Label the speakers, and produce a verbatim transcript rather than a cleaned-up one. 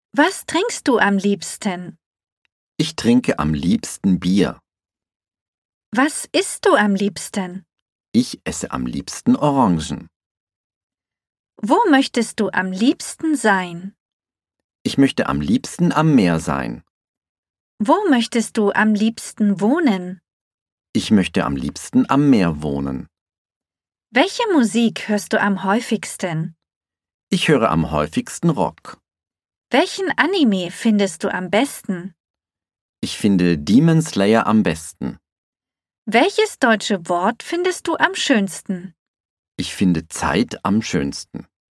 Speaker 1: Was trinkst du am liebsten?
Speaker 2: Ich trinke am liebsten Bier.
Speaker 1: Was isst du am liebsten?
Speaker 2: Ich esse am liebsten Orangen.
Speaker 1: Wo möchtest du am liebsten sein?
Speaker 2: Ich möchte am liebsten am Meer sein.
Speaker 1: Wo möchtest du am liebsten wohnen?
Speaker 2: Ich möchte am liebsten am Meer wohnen.
Speaker 1: Welche Musik hörst du am häufigsten?
Speaker 2: Ich höre am häufigsten Rock.
Speaker 1: Welchen Anime findest du am besten?
Speaker 2: Ich finde Demon Slayer am besten.
Speaker 1: Welches deutsche Wort findest du am schönsten?
Speaker 2: Ich finde Zeit am schönsten.